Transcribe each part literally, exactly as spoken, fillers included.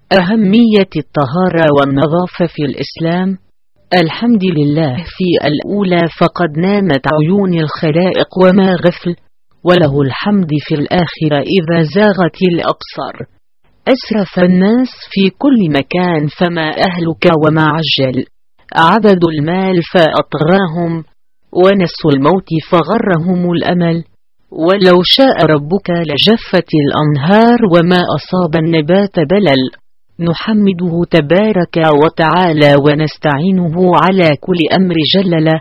أهمية الطهارة والنظافة في الإسلام. الحمد لله في الأولى فقد نامت عيون الخلائق وما غفل، وله الحمد في الآخرة إذا زاغت الأبصار. أسرف الناس في كل مكان فما أهلك وما عجل، عبدوا المال فأطغاهم، ونسوا الموت فغرهم الأمل. ولو شاء ربك لجفت الأنهار وما أصاب النبات بلل. نحمده تبارك وتعالى ونستعينه على كل أمر جلل،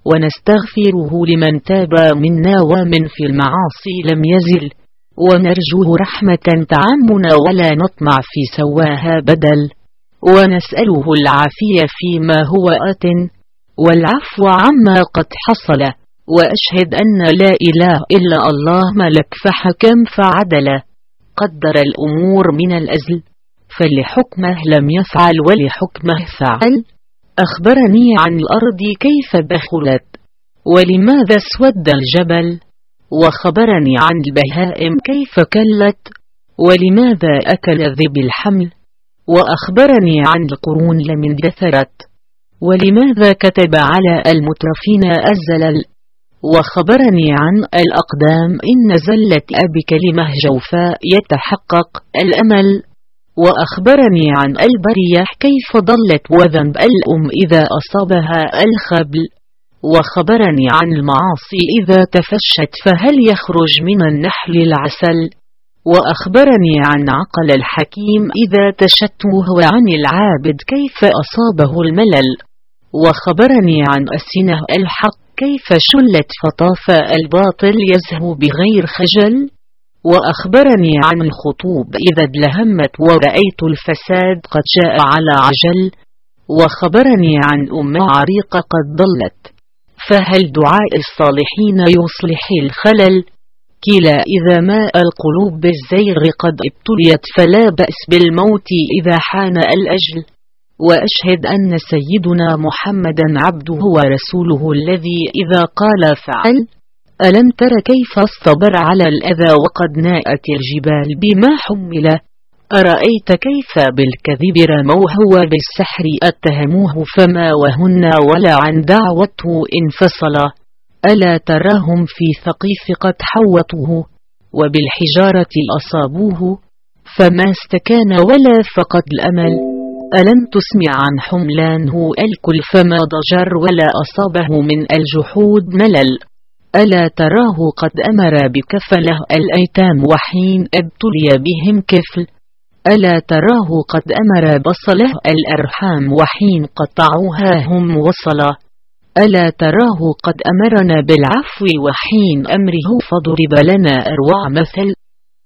ونستغفره لمن تاب منا ومن في المعاصي لم يزل، ونرجوه رحمة تعمنا ولا نطمع في سواها بدل، ونسأله العافية فيما هو آت والعفو عما قد حصل. وأشهد أن لا إله إلا الله ملك فحكم فعدل، قدر الأمور من الأزل فلحكمه لم يفعل ولحكمه فعل. أخبرني عن الأرض كيف بخلت ولماذا اسود الجبل، وخبرني عن البهائم كيف كلت ولماذا أكل ذئب الحمل، وأخبرني عن القرون لم اندثرت ولماذا كتب على المترفين الزلل، وخبرني عن الأقدام إن زلت بكلمة جوفاء يتحقق الأمل، وأخبرني عن البرية كيف ضلت وذنب الأم إذا أصابها الخبل، وخبرني عن المعاصي إذا تفشت فهل يخرج من النحل العسل، وأخبرني عن عقل الحكيم إذا تشته وعن العابد كيف أصابه الملل، وخبرني عن أسنه الحق كيف شلت فطاف الباطل يزهو بغير خجل، وأخبرني عن الخطوب إذا ادلهمت ورأيت الفساد قد جاء على عجل، وخبرني عن أم عريقة قد ضلت فهل دعاء الصالحين يصلح الخلل، كلا إذا ماء القلوب بالزيغ قد ابتليت فلا بأس بالموت إذا حان الأجل. وأشهد أن سيدنا محمدا عبده ورسوله الذي إذا قال فعل. ألم تر كيف اصطبر على الأذى وقد ناءت الجبال بما حمل، أرأيت كيف بالكذب رموه وبالسحر اتهموه فما وهن ولا عن دعوته انفصل، ألا تراهم في ثقيف قد حوطوه وبالحجارة أصابوه فما استكان ولا فقد الأمل، ألم تسمع عن حملانه الكل فما ضجر ولا أصابه من الجحود ملل، ألا تراه قد أمر بكفله الأيتام وحين ابتلي بهم كفل، ألا تراه قد أمر بصله الأرحام وحين قطعوها هم وصلا، ألا تراه قد أمرنا بالعفو وحين أمره فضرب لنا أروع مثل.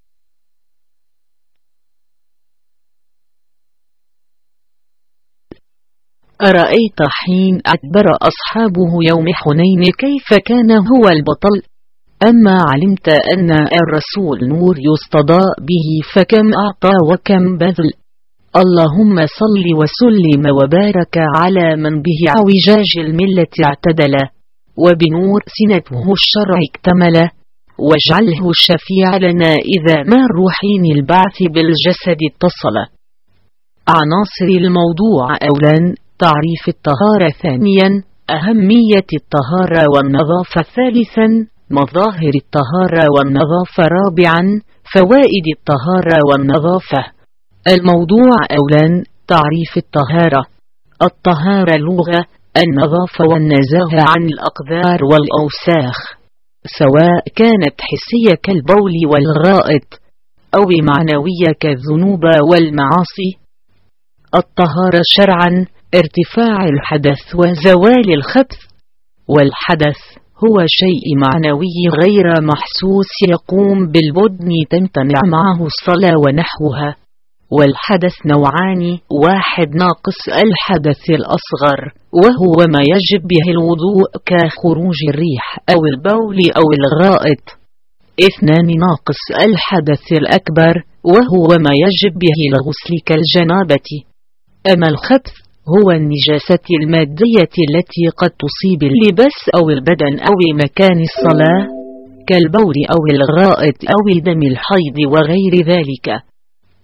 أرأيت حين أدبر أصحابه يوم حنين كيف كان هو البطل، أما علمت أن الرسول نور يستضاء به فكم أعطى وكم بذل. اللهم صل وسلم وبارك على من به عوجاج الملة اعتدل، وبنور سنته الشرع اكتمل، واجعله الشفيع لنا إذا ما الروحين البعث بالجسد اتصل. عناصر الموضوع أولا تعريف الطهارة، ثانيا أهمية الطهارة والنظافة، ثالثا مظاهر الطهارة والنظافة، رابعا فوائد الطهارة والنظافة. الموضوع أولا تعريف الطهارة. الطهارة لغة النظافة والنزاهة عن الأقذار والأوساخ، سواء كانت حسية كالبول والغائط أو معنوية كالذنوب والمعاصي. الطهارة شرعا ارتفاع الحدث وزوال الخبث، والحدث هو شيء معنوي غير محسوس يقوم بالبدن تمتنع معه الصلاة ونحوها. والحدث نوعان، واحد ناقص الحدث الأصغر وهو ما يجب به الوضوء كخروج الريح أو البول أو الغائط، اثنان ناقص الحدث الأكبر وهو ما يجب به الغسل كالجنابة. أما الخبث هو النجاسة المادية التي قد تصيب اللباس أو البدن أو مكان الصلاة كالبول أو الغائط أو دم الحيض وغير ذلك.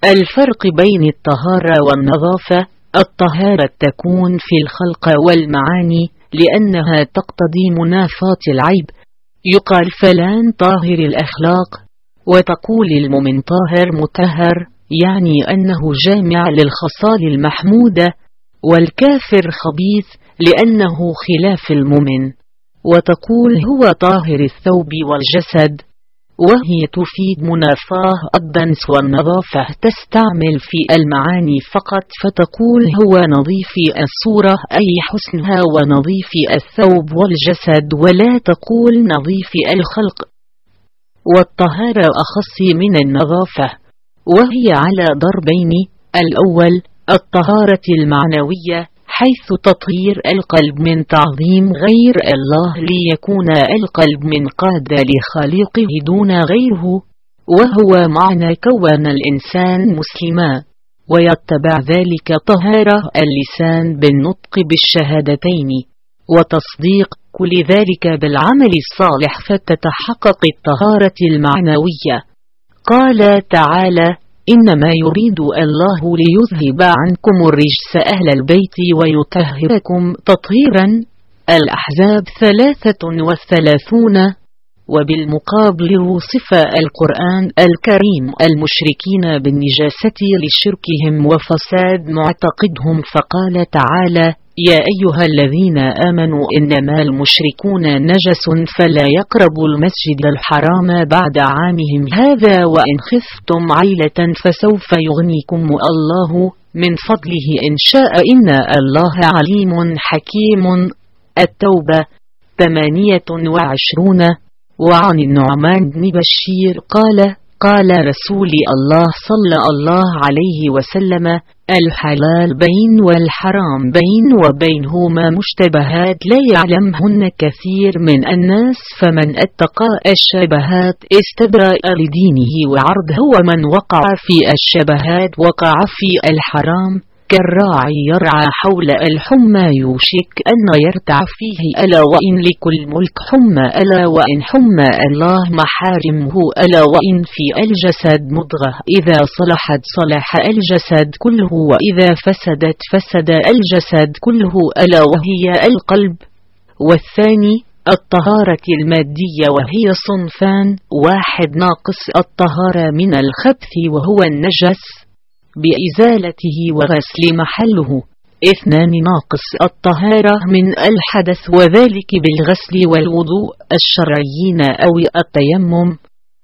الفرق بين الطهارة والنظافة: الطهارة تكون في الخلق والمعاني لأنها تقتضي منافاة العيب، يقال فلان طاهر الأخلاق، وتقول المؤمن طاهر مطهر، يعني أنه جامع للخصال المحمودة، والكافر خبيث لأنه خلاف المؤمن، وتقول هو طاهر الثوب والجسد، وهي تفيد منافاه الدنس. والنظافة تستعمل في المعاني فقط، فتقول هو نظيف الصورة أي حسنها ونظيف الثوب والجسد، ولا تقول نظيف الخلق. والطهارة أخص من النظافة، وهي على ضربين: الأول الطهارة المعنوية، حيث تطهير القلب من تعظيم غير الله ليكون القلب منقاد لخالقه دون غيره، وهو معنى كون الإنسان مسلما، ويتبع ذلك طهارة اللسان بالنطق بالشهادتين وتصديق كل ذلك بالعمل الصالح، فتتحقق الطهارة المعنوية. قال تعالى: إنما يريد الله ليذهب عنكم الرجس أهل البيت ويطهركم تطهيرا. الأحزاب ثلاثة وثلاثون. وبالمقابل وصف القرآن الكريم المشركين بالنجاسة لشركهم وفساد معتقدهم، فقال تعالى: يا أيها الذين آمنوا إنما المشركون نجس فلا يقربوا المسجد الحرام بعد عامهم هذا، وإن خفتم عيلة فسوف يغنيكم الله من فضله إن شاء إن الله عليم حكيم. التوبة ثمانية وعشرون. وعن النعمان بن بشير قال: قال رسول الله صلى الله عليه وسلم: الحلال بين والحرام بين وبينهما مشتبهات لا يعلمهن كثير من الناس، فمن اتقى الشبهات استبرأ لدينه وعرضه، ومن وقع في الشبهات وقع في الحرام. كالراعي يرعى حول الحمى يوشك أن يرتع فيه، ألا وإن لكل ملك حمى، ألا وإن حمى الله محارمه، ألا وإن في الجسد مضغة إذا صلحت صلح الجسد كله، وإذا فسدت فسد الجسد كله، ألا وهي القلب. والثاني الطهارة المادية، وهي صنفان: واحد ناقص الطهارة من الخبث وهو النجس بإزالته وغسل محله. اثنان ناقص الطهارة من الحدث، وذلك بالغسل والوضوء الشرعيين أو التيمم.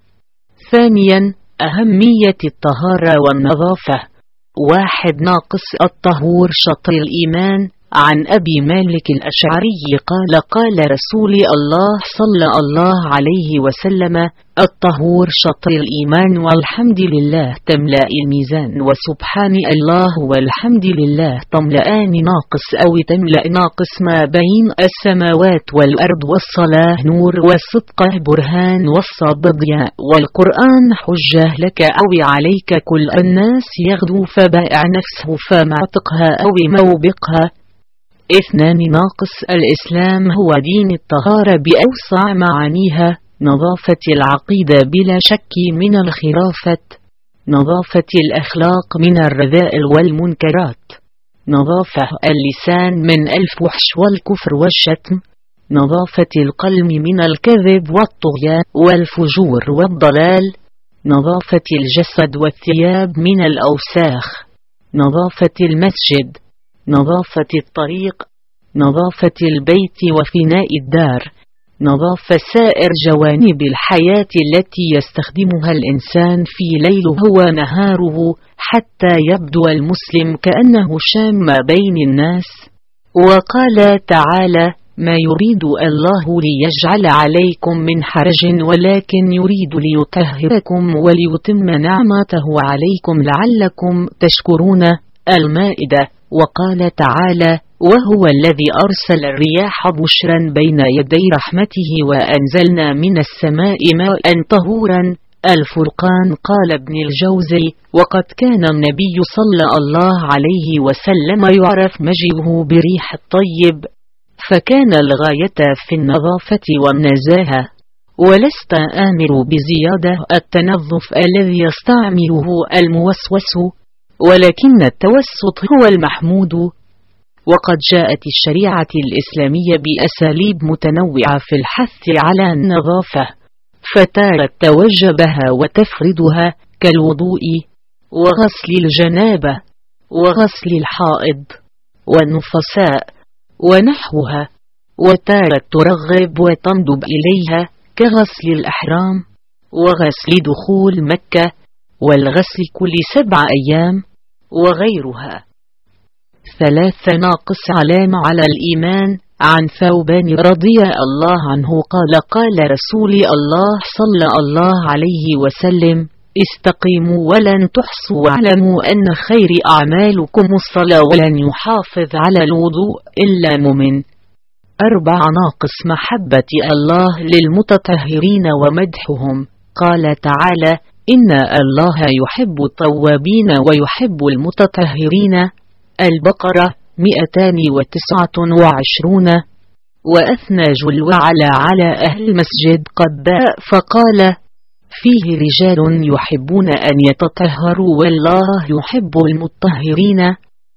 ثانيا أهمية الطهارة والنظافة. واحد ناقص الطهور شطر الإيمان. عن أبي مالك الأشعري قال: قال رسول الله صلى الله عليه وسلم: الطهور شطر الإيمان، والحمد لله تملأ الميزان، وسبحان الله والحمد لله تملأان ناقص أو تملأ ناقص ما بين السماوات والأرض، والصلاة نور، والصدق برهان، والصبر ضياء، والقرآن حجة لك أو عليك. كل الناس يغدو فبائع نفسه فمعتقها أو موبقها. اثنان ناقص الإسلام، هو دين الطهارة بأوسع معانيها: نظافة العقيدة بلا شك من الخرافة، نظافة الأخلاق من الرذائل والمنكرات، نظافة اللسان من الفحش والكفر والشتم، نظافة القلب من الكذب والطغيان والفجور والضلال، نظافة الجسد والثياب من الأوساخ، نظافة المسجد، نظافة الطريق، نظافة البيت وفناء الدار، نظافة سائر جوانب الحياة التي يستخدمها الإنسان في ليله ونهاره، حتى يبدو المسلم كأنه شام بين الناس. وقال تعالى: ما يريد الله ليجعل عليكم من حرج، ولكن يريد ليطهركم وليتم نعمته عليكم لعلكم تشكرون. المائدة. وقال تعالى: وهو الذي أرسل الرياح بشرا بين يدي رحمته وأنزلنا من السماء ماء طهورا. الفرقان. قال ابن الجوزي: وقد كان النبي صلى الله عليه وسلم يعرف مجيئه بريح الطيب، فكان الغاية في النظافة والنزاهة. ولست آمر بزيادة التنظف الذي يستعمله الموسوس، ولكن التوسط هو المحمود. وقد جاءت الشريعة الإسلامية بأساليب متنوعة في الحث على النظافة، فتارة توجبها وتفردها كالوضوء وغسل الجنابة وغسل الحائض والنفساء ونحوها، وتارة ترغب وتندب إليها كغسل الأحرام وغسل دخول مكة والغسل كل سبع أيام وغيرها. ثلاثة ناقص علامة على الإيمان. عن ثوبان رضي الله عنه قال قال رسول الله صلى الله عليه وسلم: استقيموا ولن تحصوا، واعلموا أن خير أعمالكم الصلاة، ولن يحافظ على الوضوء إلا مؤمن. أربع ناقص محبة الله للمتطهرين ومدحهم. قال تعالى: إن الله يحب التوابين ويحب المتطهرين. البقرة مئتان وتسعة وعشرون. وأثنى جل وعلا على أهل المسجد قباء فقال: فيه رجال يحبون أن يتطهروا والله يحب المطهرين.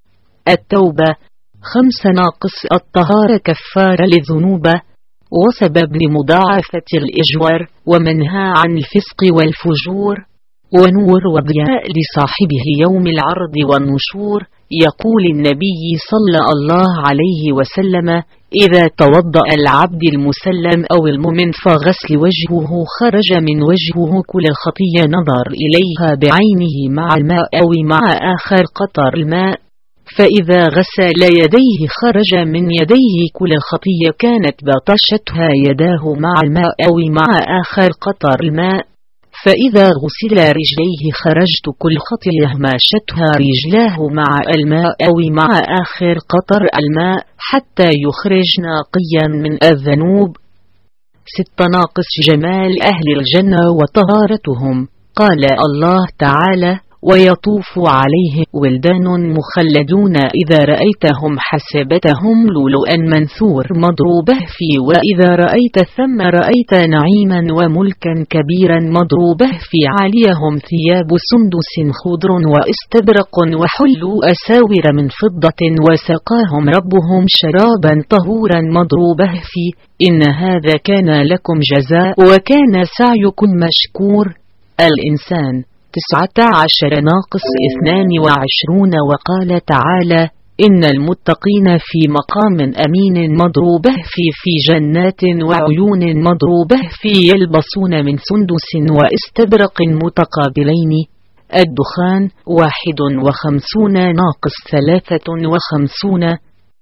التوبة خمس ناقص الطهارة كفارة للذنوب وسبب لمضاعفة الإجوار ومنهى عن الفسق والفجور ونور وضياء لصاحبه يوم العرض والنشور. يقول النبي صلى الله عليه وسلم: إذا توضأ العبد المسلم أو المؤمن فغسل وجهه خرج من وجهه كل الخطية نظر إليها بعينه مع الماء أو مع آخر قطر الماء، فإذا غسل يديه خرج من يديه كل الخطية كانت بطشتها يداه مع الماء أو مع آخر قطر الماء، فإذا غسل رجليه خرجت كل خطية ماشتها رجلاه مع الماء أو مع آخر قطر الماء حتى يخرج نقيا من الذنوب. ست ناقص جمال أهل الجنة وطهارتهم. قال الله تعالى: ويطوف عليهم ولدان مخلدون إذا رأيتهم حسبتهم لؤلؤا منثور مضروبه فيه، وإذا رأيت ثم رأيت نعيما وملكا كبيرا مضروبه في عاليهم ثياب سندس خضر واستبرق وحلوا أساور من فضة وسقاهم ربهم شرابا طهورا مضروبه فيه، إن هذا كان لكم جزاء وكان سعيكم مشكور. الإنسان تسعة عشر ناقص اثنان وعشرون. وقال تعالى: إن المتقين في مقام أمين مضروبه في في جنات وعيون مضروبه في يلبسون من سندس واستبرق متقابلين. الدخان واحد وخمسون ناقص ثلاثة وخمسون.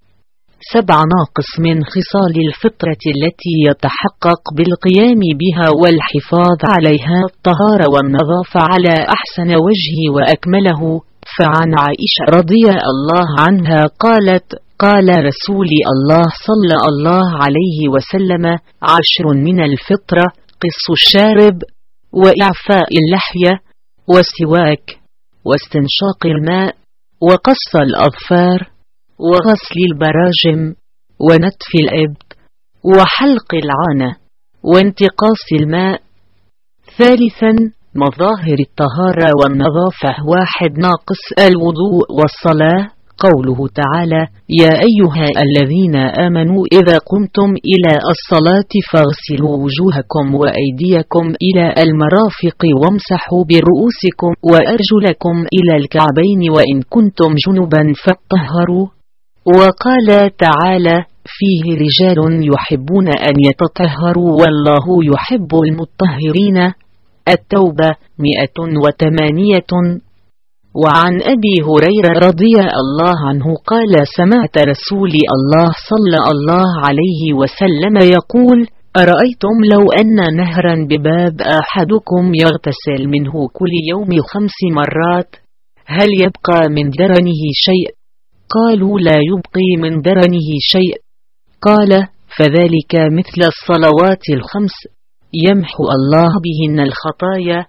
سبع ناقص من خصال الفطرة التي يتحقق بالقيام بها والحفاظ عليها الطهارة والنظافة على أحسن وجه وأكمله. فعن عائشة رضي الله عنها قالت: قال رسول الله صلى الله عليه وسلم: عشر من الفطرة: قص الشارب وإعفاء اللحية والسواك واستنشاق الماء وقص الأظفار وغسل البراجم ونتف الإبط وحلق العانة وانتقاص الماء. ثالثا مظاهر الطهارة والنظافة. واحد ناقص الوضوء والصلاة. قوله تعالى: يا أيها الذين آمنوا إذا قمتم إلى الصلاة فاغسلوا وجوهكم وأيديكم إلى المرافق وامسحوا برؤوسكم وأرجلكم إلى الكعبين وإن كنتم جنبا فاطهروا. وقال تعالى: فيه رجال يحبون أن يتطهروا والله يحب المطهرين. التوبة مئة وثمانية. وعن أبي هريرة رضي الله عنه قال: سمعت رسول الله صلى الله عليه وسلم يقول: أرأيتم لو أن نهرا بباب أحدكم يغتسل منه كل يوم خمس مرات هل يبقى من درنه شيء؟ قالوا: لا يبقي من درنه شيء. قال: فذلك مثل الصلوات الخمس يمحو الله بهن الخطايا.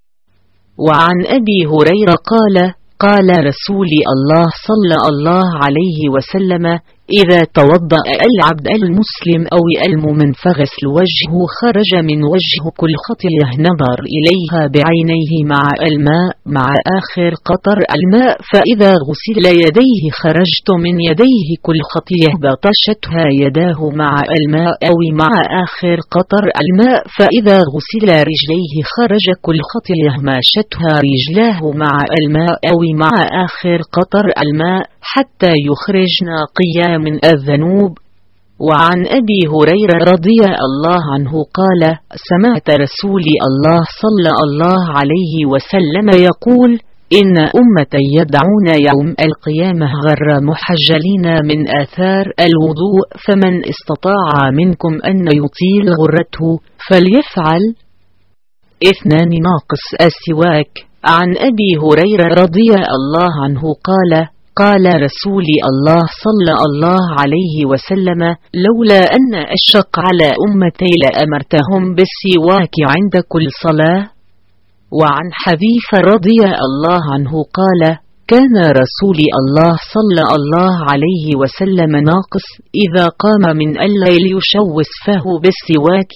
وعن أبي هريرة قال: قال رسول الله صلى الله عليه وسلم: إذا توضأ العبد المسلم أو المؤمن فغسل وجهه خرج من وجهه كل خطية نظر إليها بعينيه مع الماء مع آخر قطر الماء، فإذا غسل يديه خرجت من يديه كل خطية بطشتها يداه مع الماء أو مع آخر قطر الماء، فإذا غسل رجليه خرج كل خطية ماشتها رجلاه مع الماء أو مع آخر قطر الماء حتى يخرج نقيا من الذنوب. وعن أبي هريرة رضي الله عنه قال: سمعت رسول الله صلى الله عليه وسلم يقول: إن أمتي يدعون يوم القيامة غر محجلين من آثار الوضوء، فمن استطاع منكم أن يطيل غرته فليفعل. اثنان ناقص السواك. عن أبي هريرة رضي الله عنه قال: قال رسول الله صلى الله عليه وسلم: لولا أن أشق على أمتي لأمرتهم بالسواك عند كل صلاة. وعن حذيفة رضي الله عنه قال: كان رسول الله صلى الله عليه وسلم ناقص إذا قام من الليل يشوس فاه بالسواك.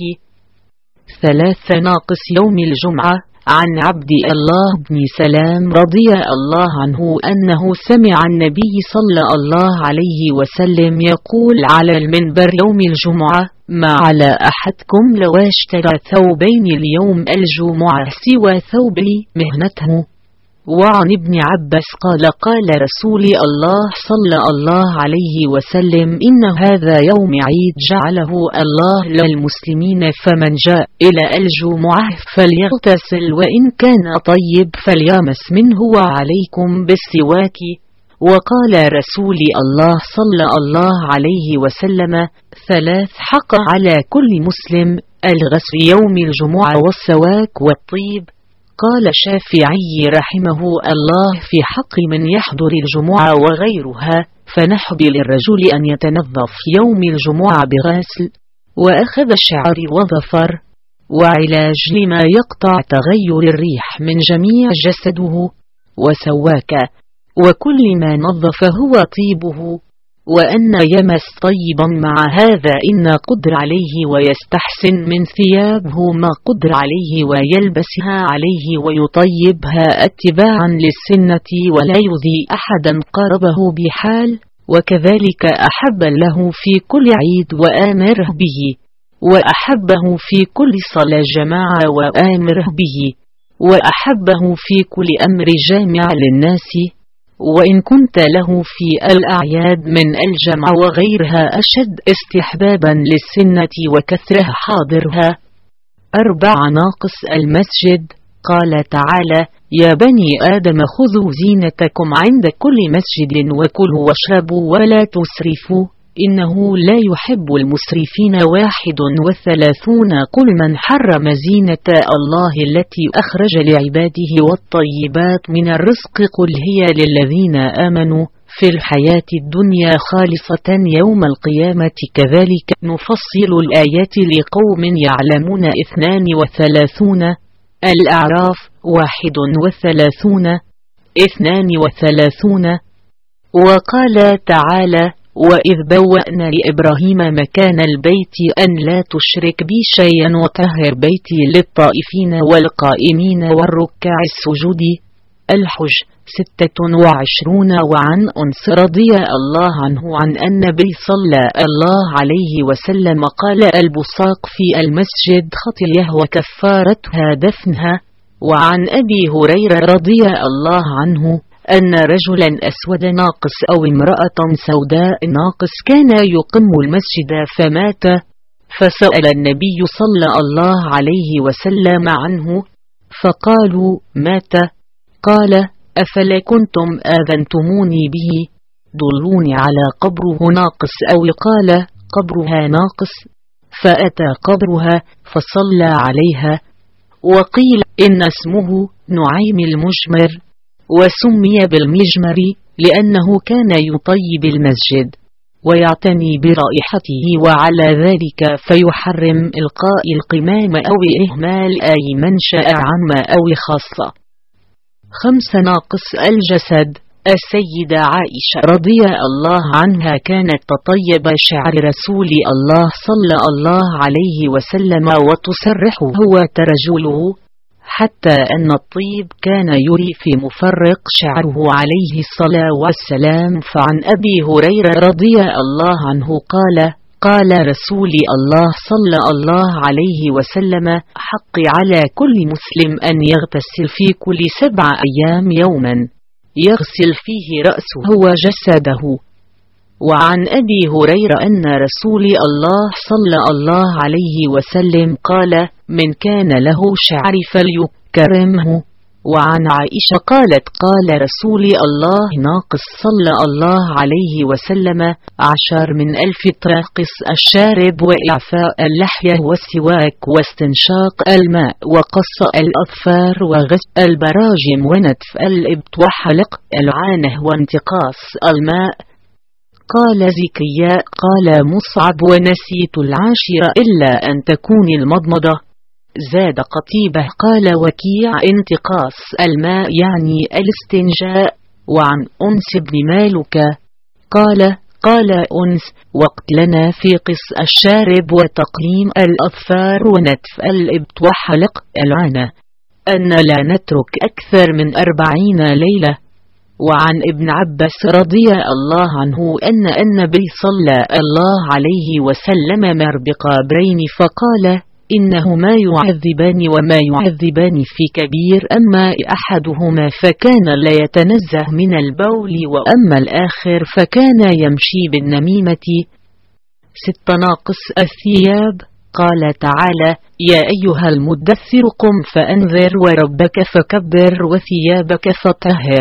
ثلاث ناقص يوم الجمعة. عن عبد الله بن سلام رضي الله عنه أنه سمع النبي صلى الله عليه وسلم يقول على المنبر يوم الجمعة: ما على أحدكم لو اشترى ثوبين اليوم الجمعة سوى ثوب مهنته. وعن ابن عباس قال: قال رسول الله صلى الله عليه وسلم: إن هذا يوم عيد جعله الله للمسلمين، فمن جاء إلى الجمعة فليغتسل وإن كان طيب فليمس منه وعليكم بالسواك. وقال رسول الله صلى الله عليه وسلم: ثلاث حق على كل مسلم: الغسل يوم الجمعة والسواك والطيب. قال الشافعي رحمه الله في حق من يحضر الجمعة وغيرها: فنحب للرجل أن يتنظف يوم الجمعة بغسل وأخذ الشعر وظفر وعلاج لما يقطع تغير الريح من جميع جسده وسواك، وكل ما نظف هو طيبه، وأن يمس طيبا مع هذا إن قدر عليه، ويستحسن من ثيابه ما قدر عليه ويلبسها عليه ويطيبها اتباعا للسنة، ولا يؤذي أحدا قربه بحال. وكذلك أحب له في كل عيد وآمره به، وأحبه في كل صلاة جماعة وآمره به، وأحبه في كل أمر جامع للناس. وإن كنت له في الأعياد من الجمع وغيرها أشد استحبابا للسنة وكثرها حاضرها. أربع ناقص المسجد. قال تعالى: يا بني آدم خذوا زينتكم عند كل مسجد وكلوا واشربوا ولا تسرفوا إنه لا يحب المسرفين. واحد وثلاثون. قل من حرم زينة الله التي أخرج لعباده والطيبات من الرزق قل هي للذين آمنوا في الحياة الدنيا خالصة يوم القيامة كذلك نفصل الآيات لقوم يعلمون. اثنان وثلاثون. الأعراف. واحد وثلاثون. اثنان وثلاثون. وقال تعالى: وإذ بوأنا لإبراهيم مكان البيت أن لا تشرك بي شيئا وطهر بيتي للطائفين والقائمين والركع السجود. الحج. ستة وعشرون. وعن أنس رضي الله عنه عن النبي صلى الله عليه وسلم قال: البصاق في المسجد خطية وكفارتها دفنها. وعن أبي هريرة رضي الله عنه أن رجلا أسود ناقص أو امرأة سوداء ناقص كان يقم المسجد فمات، فسأل النبي صلى الله عليه وسلم عنه فقالوا: مات. قال: أفلا كنتم آذنتموني به؟ دلوني على قبره ناقص، أو قال قبرها ناقص، فأتى قبرها فصلى عليها. وقيل إن اسمه نعيم المجمر، وسمي بالمجمر لأنه كان يطيب المسجد ويعتني برائحته، وعلى ذلك فيحرم إلقاء القمام أو إهمال أي منشأ عامة أو خاصة. خمس ناقص الجسد. السيدة عائشة رضي الله عنها كانت تطيب شعر رسول الله صلى الله عليه وسلم وتسرحه وترجله، حتى أن الطيب كان يري في مفرق شعره عليه الصلاة والسلام. فعن أبي هريرة رضي الله عنه قال: قال رسول الله صلى الله عليه وسلم: حق على كل مسلم أن يغتسل في كل سبع أيام يوما يغسل فيه رأسه وجسده. وعن أبي هريرة أن رسول الله صلى الله عليه وسلم قال: من كان له شعر فليكرمه. وعن عائشة قالت: قال رسول الله ناقص صلى الله عليه وسلم: عشر من ألف تراقص الشارب وإعفاء اللحية والسواك واستنشاق الماء وقص الأظفار وغسل البراجم ونتف الإبط وحلق العانة وانتقاص الماء. قال زكريا: قال مصعب: ونسيت العاشر إلا أن تكون المضمضة. زاد قتيبة قال وكيع: انتقاص الماء يعني الاستنجاء. وعن أنس بن مالك قال: قال أنس: وقت لنا في قص الشارب وتقليم الأظفار ونتف الإبط وحلق العانة أن لا نترك أكثر من أربعين ليلة. وعن ابن عباس رضي الله عنه أن النبي صلى الله عليه وسلم مر بقبرين فقال: إنهما يعذبان وما يعذبان في كبير، أما أحدهما فكان لا يتنزه من البول، وأما الآخر فكان يمشي بالنميمة. ست ناقص الثياب. قال تعالى: يا أيها المدثر قم فأنذر وربك فكبر وثيابك فطهر.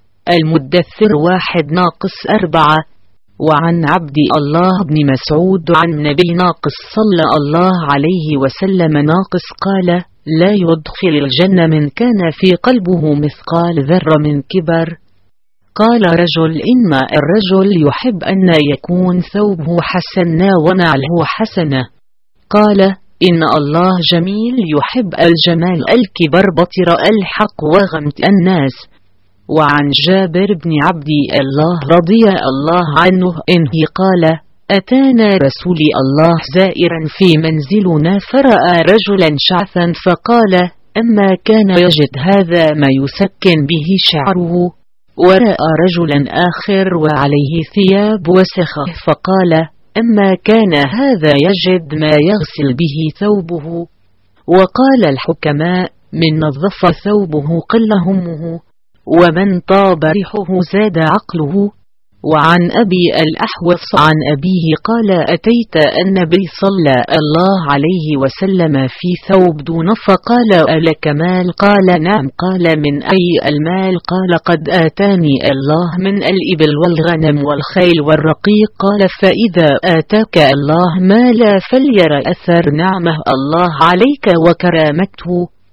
المدثر واحد ناقص أربعة. وعن عبد الله بن مسعود عن النبي ناقص صلى الله عليه وسلم ناقص قال: لا يدخل الجنة من كان في قلبه مثقال ذرة من كبر. قال رجل: إما الرجل يحب أن يكون ثوبه حسنا ونعله حسنة. قال: إن الله جميل يحب الجمال. الكبر بطر الحق وغمت الناس. وعن جابر بن عبد الله رضي الله عنه إنه قال: أتانا رسول الله زائرا في منزلنا فرأى رجلا شعثا فقال: أما كان يجد هذا ما يسكن به شعره. ورأى رجلا آخر وعليه ثياب وسخة فقال: أما كان هذا يجد ما يغسل به ثوبه. وقال الحكماء: من نظف ثوبه قل همه، ومن طاب ريحه زاد عقله. وعن أبي الأحوص عن أبيه قال: أتيت النبي صلى الله عليه وسلم في ثوب دون فقال: ألك مال؟ قال: نعم. قال: من أي المال؟ قال: قد آتاني الله من الإبل والغنم والخيل والرقيق. قال: فإذا آتاك الله مالا فلير أثر نعمه الله عليك وكرامته.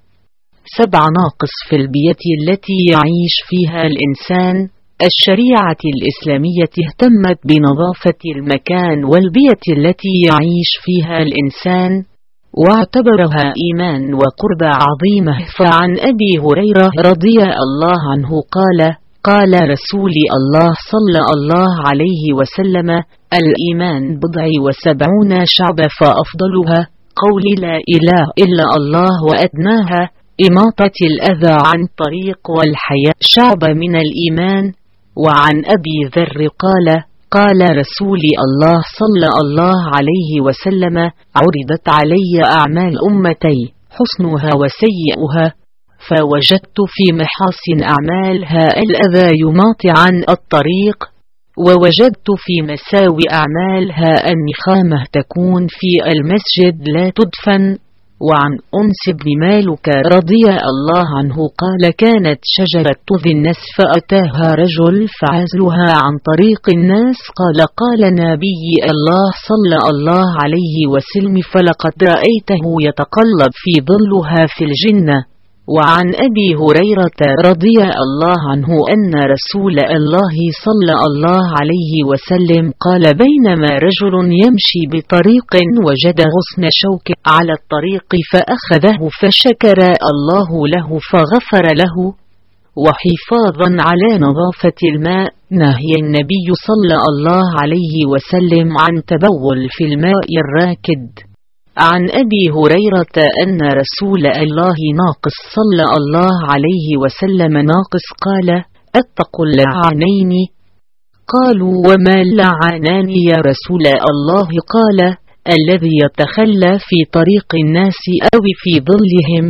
سبع ناقص في البيئة التي يعيش فيها الإنسان. الشريعة الإسلامية اهتمت بنظافة المكان والبيئة التي يعيش فيها الإنسان، واعتبرها إيمان وقربة عظيمة. فعن أبي هريرة رضي الله عنه قال: قال رسول الله صلى الله عليه وسلم: الإيمان بضع وسبعون شعبة فأفضلها قول لا إله إلا الله، وأدناها إماطة الأذى عن طريق، والحياء شعب من الإيمان. وعن أبي ذر قال: قال رسول الله صلى الله عليه وسلم: عرضت علي أعمال أمتي حسنها وسيئها، فوجدت في محاسن أعمالها الأذى يماطي عن الطريق، ووجدت في مساوي أعمالها النخامة تكون في المسجد لا تدفن. وعن أنس بن مالك رضي الله عنه قال: كانت شجرة ذي النس فأتاها رجل فعزلها عن طريق الناس. قال: قال نبي الله صلى الله عليه وسلم: فلقد رأيته يتقلب في ظلها في الجنة. وعن أبي هريرة رضي الله عنه أن رسول الله صلى الله عليه وسلم قال: بينما رجل يمشي بطريق وجد غصن شوك على الطريق فأخذه فشكر الله له فغفر له. وحفاظا على نظافة الماء. نهي النبي صلى الله عليه وسلم عن تبول في الماء الراكد. عن أبي هريرة أن رسول الله ناقص صلى الله عليه وسلم ناقص قال: اتقوا اللعانين. قالوا: وما اللعانان يا رسول الله؟ قال: الذي يتخلى في طريق الناس أو في ظلهم.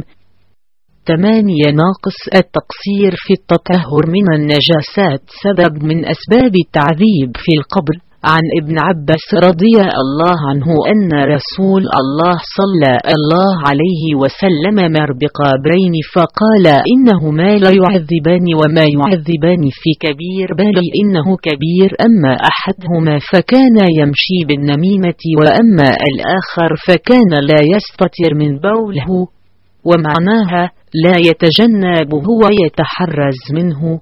ثمانية ناقص التقصير في التطهر من النجاسات سبب من أسباب التعذيب في القبر. عن ابن عباس رضي الله عنه أن رسول الله صلى الله عليه وسلم مر بقبرين فقال: إنهما لا يعذبان وما يعذبان في كبير، بل إنه كبير. أما أحدهما فكان يمشي بالنميمة، وأما الآخر فكان لا يستتر من بوله، ومعناها لا يتجنبه ويتحرز منه.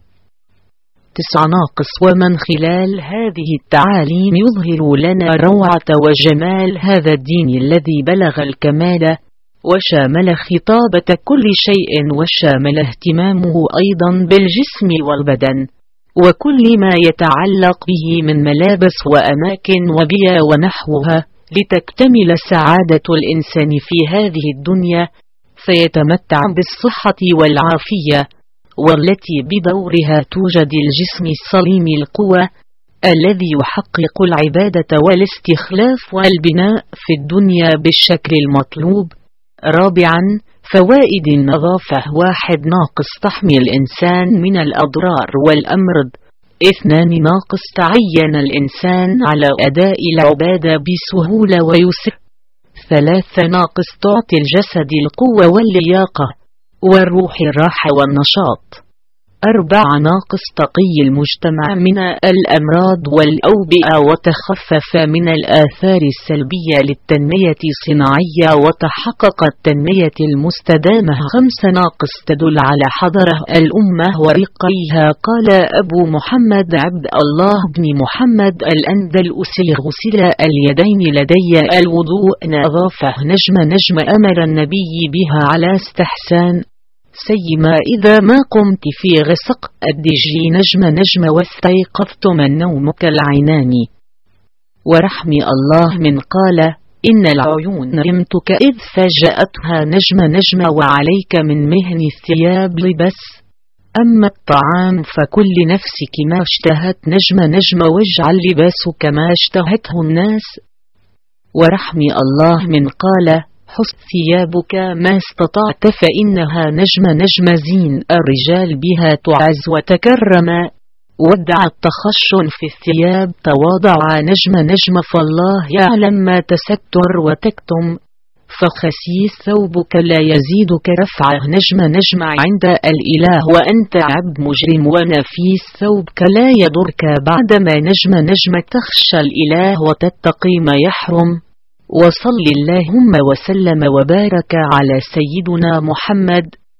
تسع ناقص ومن خلال هذه التعاليم يظهر لنا روعة وجمال هذا الدين الذي بلغ الكمال، وشامل خطابة كل شيء، وشامل اهتمامه أيضا بالجسم والبدن وكل ما يتعلق به من ملابس وأماكن وبيئة ونحوها، لتكتمل سعادة الإنسان في هذه الدنيا فيتمتع بالصحة والعافية، والتي بدورها توجد الجسم السليم القوى الذي يحقق العبادة والاستخلاف والبناء في الدنيا بالشكل المطلوب. رابعا، فوائد النظافة. واحد ناقص تحمي الإنسان من الأضرار والأمراض. اثنان ناقص تعين الإنسان على أداء العبادة بسهولة ويسر. ثلاثة ناقص تعطي الجسد القوة واللياقة والروح الراحة والنشاط. أربع ناقص تقي المجتمع من الأمراض والأوبئة وتخفف من الآثار السلبية للتنمية الصناعية وتحقق التنمية المستدامة. خمس ناقص تدل على حضارة الأمة ورقيها. قال أبو محمد عبد الله بن محمد الأندلسي: غسل اليدين لدي الوضوء نظافة. نجم نجم أمر النبي بها على استحسان، سيما إذا ما قمت في غسق الدجي. نجم نجم واستيقظتم النوم كالعينان. ورحمي الله من قال: إن العيون نمتك إذ فجأتها. نجم نجم وعليك من مهن الثياب لبس، أما الطعام فكل نفسك ما اشتهت. نجم نجم واجعل لباسك ما اشتهته الناس. ورحمي الله من قال: حس ثيابك ما استطعت فإنها نجم نجم زين الرجال بها تعز وتكرم. ودع التخشن في الثياب، تواضع. نجم نجم فالله يعلم ما تستر وتكتم، فخسيس ثوبك لا يزيدك رفعه. نجم نجم عند الإله وأنت عبد مجرم، ونفيس ثوبك لا يضرك بعدما. نجم نجم تخشى الإله وتتقي ما يحرم. وصل اللهم وسلم وبارك على سيدنا محمد